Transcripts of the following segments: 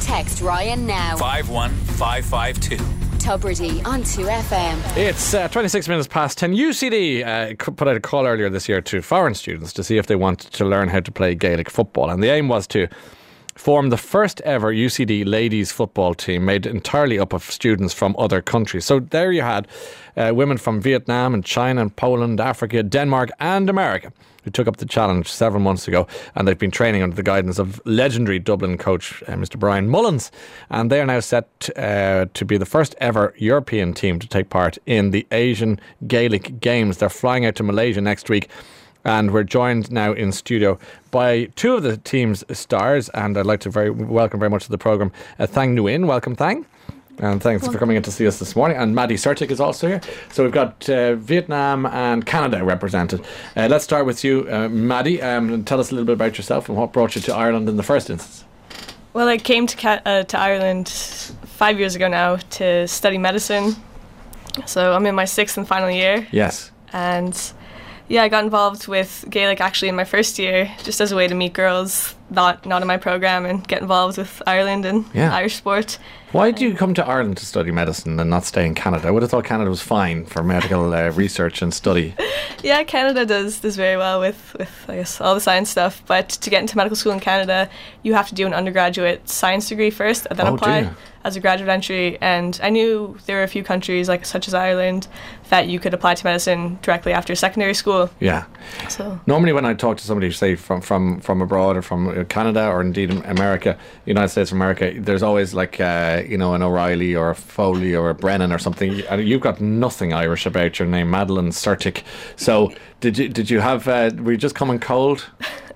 Text Ryan now. 51552. Tubridy on 2FM. It's 26 minutes past 10. UCD put out a call earlier this year to foreign students to see if they wanted to learn how to play Gaelic football. And the aim was to form the first ever UCD ladies football team made entirely up of students from other countries. So there you had women from Vietnam and China and Poland, Africa, Denmark and America who took up the challenge several months ago, and they've been training under the guidance of legendary Dublin coach Mr. Brian Mullins, and they are now set to be the first ever European team to take part in the Asian Gaelic Games. They're flying out to Malaysia next week, and we're joined now in studio by two of the team's stars, and I'd like to welcome very much to the programme Thang Nguyen. Welcome, Thang. And thanks for coming in to see us this morning. And Maddie Sertic is also here. So we've got Vietnam and Canada represented. Let's start with you, Maddie. Tell us a little bit about yourself and what brought you to Ireland in the first instance. Well, I came to Ireland 5 years ago now to study medicine. So I'm in my sixth and final year. Yes. And yeah, I got involved with Gaelic actually in my first year, just as a way to meet girls not in my programme and get involved with Ireland and Irish sport. Why did you come to Ireland to study medicine and not stay in Canada? I would have thought Canada was fine for medical research and study. Yeah, Canada does very well with I guess all the science stuff, but to get into medical school in Canada you have to do an undergraduate science degree first and then apply as a graduate entry. And I knew there were a few countries such as Ireland that you could apply to medicine directly after secondary school. Yeah. So normally when I talk to somebody, say from abroad or from Canada or indeed America, United States of America, there's always an O'Reilly or a Foley or a Brennan or something. You've got nothing Irish about your name, Madeline Sertic. So did you have were you just coming cold?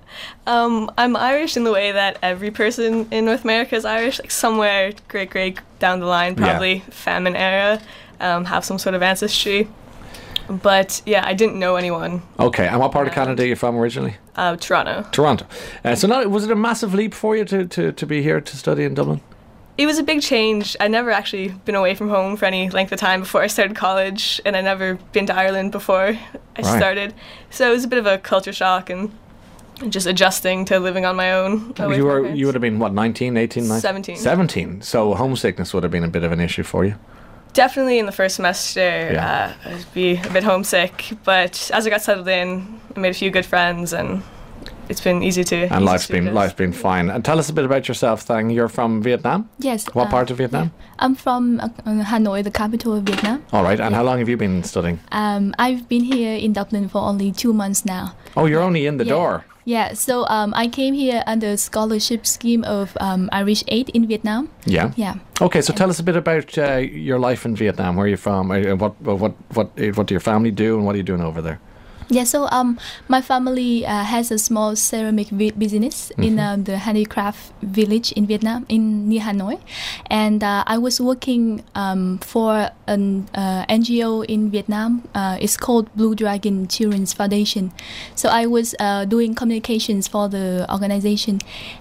I'm Irish in the way that every person in North America is Irish, somewhere great down the line, probably famine era, have some sort of ancestry. But yeah, I didn't know anyone. Okay, and what part of Canada are you from originally? Toronto. So now, was it a massive leap for you to be here to study in Dublin? It was a big change. I'd never actually been away from home for any length of time before I started college, and I'd never been to Ireland before I started. So it was a bit of a culture shock and just adjusting to living on my own. You would have been, 19, 18, 19? 17. 17. So homesickness would have been a bit of an issue for you? Definitely in the first semester, I'd be a bit homesick. But as I got settled in, I made a few good friends and it's been easy to... And life's been fine. And tell us a bit about yourself, Thang. You're from Vietnam? Yes. What part of Vietnam? Yeah. I'm from Hanoi, the capital of Vietnam. All right. And how long have you been studying? I've been here in Dublin for only 2 months now. Oh, you're only in the door. Yeah, so I came here under scholarship scheme of Irish Aid in Vietnam. Yeah. Yeah. Okay, so tell us a bit about your life in Vietnam. Where are you from? What do your family do, and what are you doing over there? Yeah, so my family has a small ceramic business in the handicraft village in Vietnam, near Hanoi. And I was working for an NGO in Vietnam. It's called Blue Dragon Children's Foundation. So I was doing communications for the organization.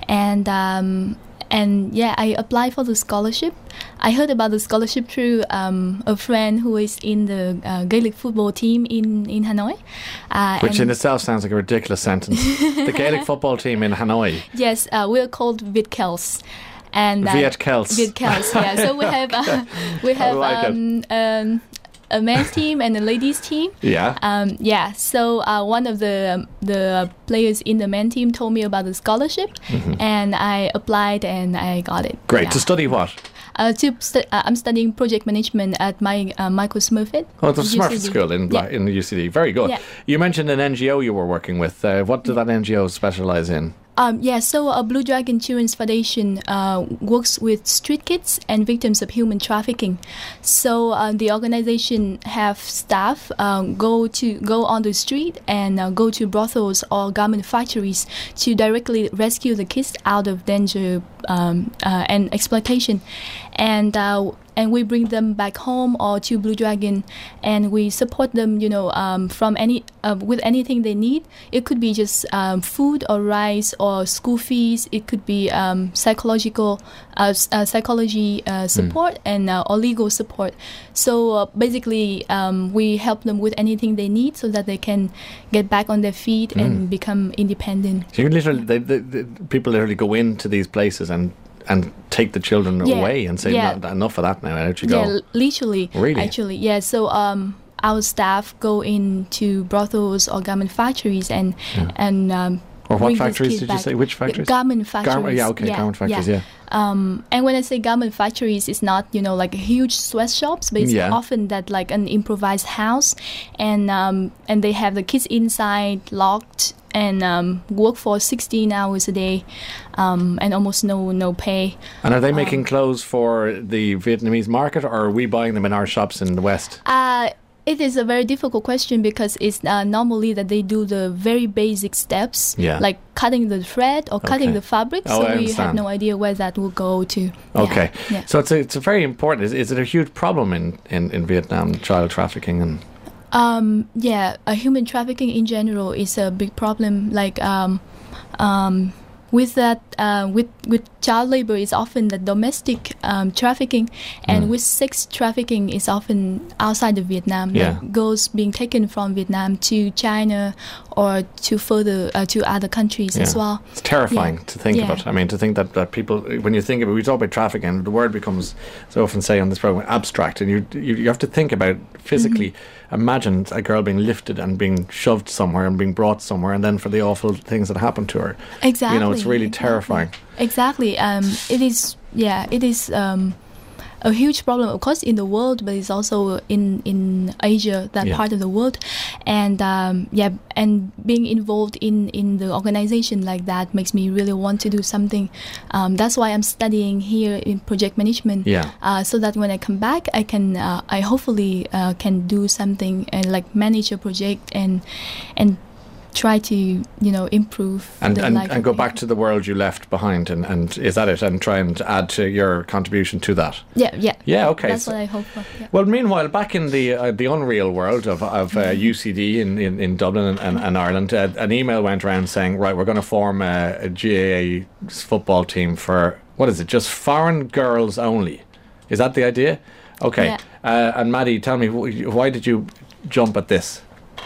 And yeah, I applied for the scholarship. I heard about the scholarship through a friend who is in the Gaelic football team in Hanoi. Which in itself sounds like a ridiculous sentence. The Gaelic football team in Hanoi. Yes, we're called Viet-Kels. And Viet-Kels. Viet-Kels, yeah. So we have a men's team and a ladies team. Yeah. So one of the players in the men's team told me about the scholarship, and I applied and I got it. Great. Yeah. To study what? I'm studying project management at Michael Smurfit. Oh, the Smurfit School in the UCD. Very good. Yeah. You mentioned an NGO you were working with. What did that NGO specialise in? So Blue Dragon Children's Foundation works with street kids and victims of human trafficking. So the organization have staff go on the street and go to brothels or garment factories to directly rescue the kids out of danger and exploitation. And we bring them back home or to Blue Dragon, and we support them, from with anything they need. It could be just food or rice or school fees. It could be psychology support and or legal support. So basically, we help them with anything they need so that they can get back on their feet and become independent. So you literally, people literally go into these places and take the children away and say, "No, enough of that now, out you go." Yeah, literally. Really? Actually, yeah. So our staff go into brothels or garment factories and or what bring factories these did kids you say? back. Which factories? Garment factories. Garment factories, yeah. And when I say garment factories, it's not, like huge sweatshops, but it's often that like an improvised house, and they have the kids inside locked and work for 16 hours a day, and almost no pay. And are they making clothes for the Vietnamese market, or are we buying them in our shops in the West? It is a very difficult question because it's normally that they do the very basic steps, like cutting the thread or cutting the fabric. So we have no idea where that will go to. Okay, so it's a very important. Is it a huge problem in Vietnam, child trafficking and? Human trafficking in general is a big problem. Like with that, with child labor is often the domestic trafficking, and with sex trafficking is often outside of Vietnam. Like girls being taken from Vietnam to China or to further to other countries as well. It's terrifying to think about. I mean, to think that people, when you think about, we talk about trafficking, the word becomes, as I often say on this program, abstract, and you have to think about physically. Imagine a girl being lifted and being shoved somewhere and being brought somewhere, and then for the awful things that happen to her. Exactly. It's really terrifying. Exactly. It is. Yeah. It is. A huge problem, of course, in the world, but it's also in Asia, that part of the world, and and being involved in the organization like that makes me really want to do something. That's why I'm studying here in project management. So that when I come back, I can, I hopefully can do something and like manage a project and try to improve and life and go back to the world you left behind, and is that it, and try and add to your contribution to that. Okay, that's what I hope for. Well, meanwhile, back in the unreal world of UCD in Dublin and Ireland, an email went around saying, right, we're going to form a GAA football team for, what is it, just foreign girls only. Is that the idea? Okay. And Maddie, tell me, why did you jump at this?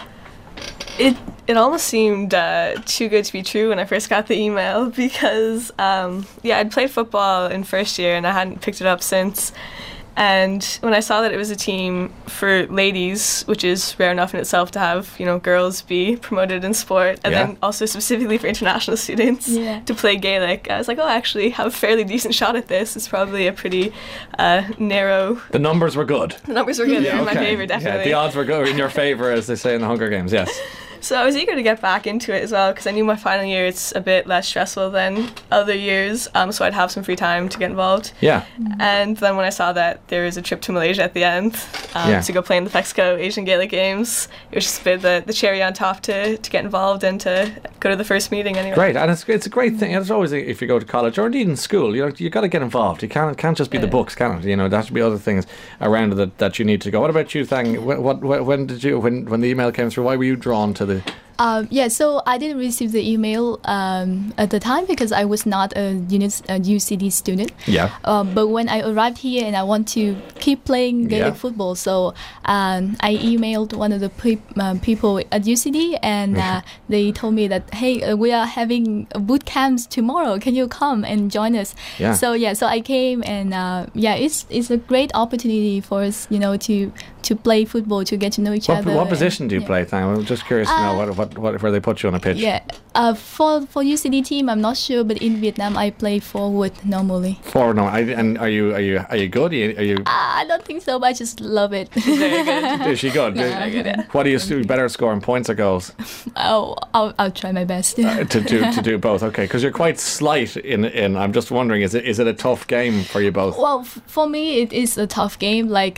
It almost seemed too good to be true when I first got the email because, I'd played football in first year and I hadn't picked it up since. And when I saw that it was a team for ladies, which is rare enough in itself to have, girls be promoted in sport, and then also specifically for international students to play Gaelic, I was like, I actually have a fairly decent shot at this. It's probably a pretty narrow... The numbers were good. The numbers were good. They were in my favour, definitely. Yeah, the odds were good in your favour, as they say in the Hunger Games, yes. So I was eager to get back into it as well because I knew my final year it's a bit less stressful than other years, so I'd have some free time to get involved. And then when I saw that there was a trip to Malaysia at the end to go play in the Mexico Asian Gaelic Games, it was just a bit the cherry on top to get involved and to go to the first meeting anyway. Great, and it's a great thing. It's always, if you go to college or indeed in school, you got to get involved. You can't just be the books, can it? There has to be other things around it that you need to go. What about you, Thang? When the email came through, why were you drawn to the... So I didn't receive the email at the time because I was not a UCD student. But when I arrived here and I want to keep playing Gaelic football, so I emailed one of the people at UCD, and they told me that, hey, we are having boot camps tomorrow. Can you come and join us? So I came, and it's a great opportunity for us, to play football, to get to know each other. What position do you play, Thang? I'm just curious to know where they put you on a pitch. For UCD team, I'm not sure, but in Vietnam, I play forward normally. Forward, no. And are you good? Are you? I don't think so, but I just love it. Very good. Is she good? Very good. Yeah. What do you do better, scoring points or goals? I'll try my best. to do both. Okay, because you're quite slight in. I'm just wondering, is it a tough game for you both? Well, for me, it is a tough game. Like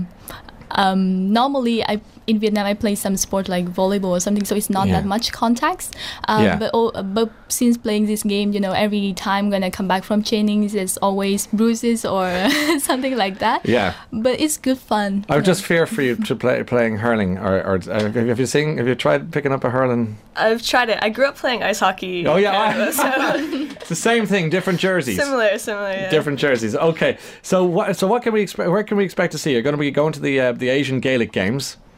normally in Vietnam I play some sport like volleyball or something, so it's not that much contacts. But since playing this game, every time when I come back from training, there's always bruises or something like that. But it's good fun. I would just fear for you to playing hurling, or have you tried picking up a hurling? I've tried it. I grew up playing ice hockey. Oh yeah, it's the same thing, different jerseys. Similar. Yeah. Different jerseys. Okay, so what can we expect? Where can we expect to see? You're going to be going to the Asian Gaelic Games.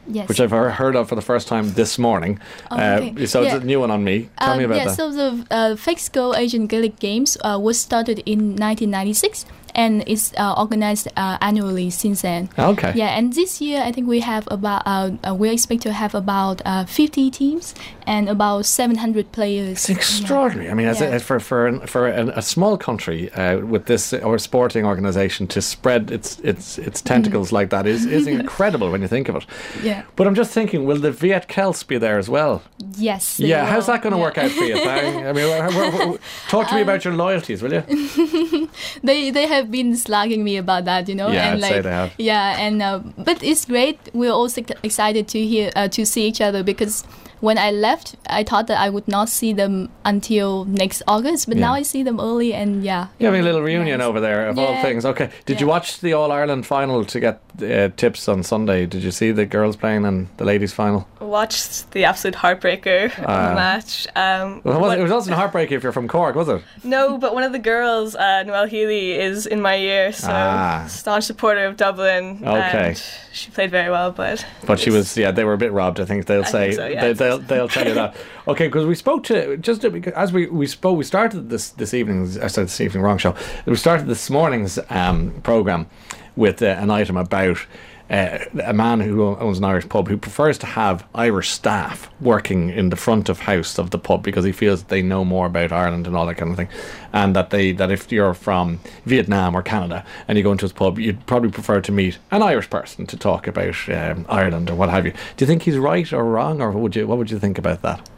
Yes. which I've heard of for the first time this morning. Okay. So it's a new one on me. Tell me about that. So the FEXCO Asian Gaelic Games was started in 1996. And it's organized annually since then. Okay. Yeah, and this year I think we have about we expect to have about 50 teams and about 700 players. It's extraordinary. Yeah. I mean, as for a small country with this or sporting organisation to spread its tentacles like that is incredible when you think of it. Yeah. But I'm just thinking, will the Viet Cels be there as well? Yes. Yeah. How's that going to work out for you? I mean, talk to me about your loyalties, will you? They have been slugging me about that, Yeah, and I'd say they have. Yeah, and but it's great. We're also excited to see each other because when I left, I thought that I would not see them until next August, but now I see them early, and You're having a little reunion over there of all things. Okay, did you watch the All Ireland final to get tips on Sunday? Did you see the girls playing and the ladies final? Watched the absolute heartbreaker match. It wasn't a heartbreaker if you're from Cork, was it? No, but one of the girls, Noelle Healy, is in my year, so staunch supporter of Dublin. Okay. And she played very well, but she was. Yeah, they were a bit robbed. I think they'll say. Think so, yeah. They'll tell you that. Okay, because we spoke to as we spoke. We started this evening's. I said this evening, wrong show. We started this morning's program with an item about a man who owns an Irish pub who prefers to have Irish staff working in the front of house of the pub because he feels they know more about Ireland and all that kind of thing, and that if you're from Vietnam or Canada and you go into his pub, you'd probably prefer to meet an Irish person to talk about Ireland or what have you. Do you think he's right or wrong, or what would you think about that?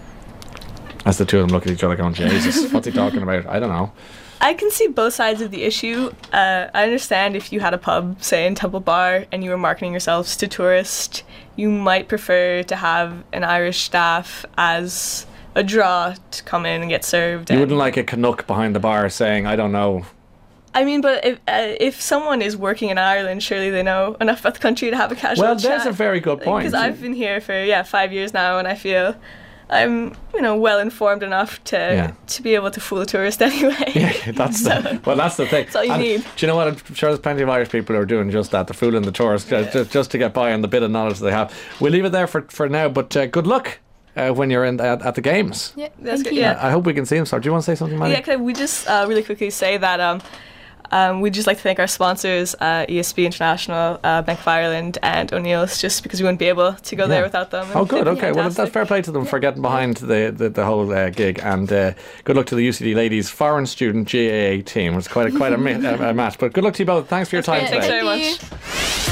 As the two of them look at each other going, Jesus, what's he talking about? I don't know. I can see both sides of the issue. I understand if you had a pub, say in Temple Bar, and you were marketing yourselves to tourists, you might prefer to have an Irish staff as a draw to come in and get served. You wouldn't like a Canuck behind the bar saying, I don't know. I mean, but if someone is working in Ireland, surely they know enough about the country to have a casual chat. Well, there's a very good point. Because I've been here for 5 years now, and I feel I'm well informed enough to be able to fool a tourist anyway. Yeah, that's the thing. That's all you need. Do you know what? I'm sure there's plenty of Irish people who are doing just that. They're fooling the tourists just to get by on the bit of knowledge they have. We'll leave it there for now, but good luck when you're at the games. Yeah, that's good. Yeah. I hope we can see them. So, do you want to say something, Maddie? Yeah, can we just really quickly say that we'd just like to thank our sponsors, ESB International, Bank of Ireland and O'Neill's, just because we wouldn't be able to go there without them. Oh, good. Okay. Well, that's fair play to them for getting behind the whole gig. And good luck to the UCD ladies foreign student GAA team. It was quite a match. But good luck to you both. Thanks for your time today. Thanks very much.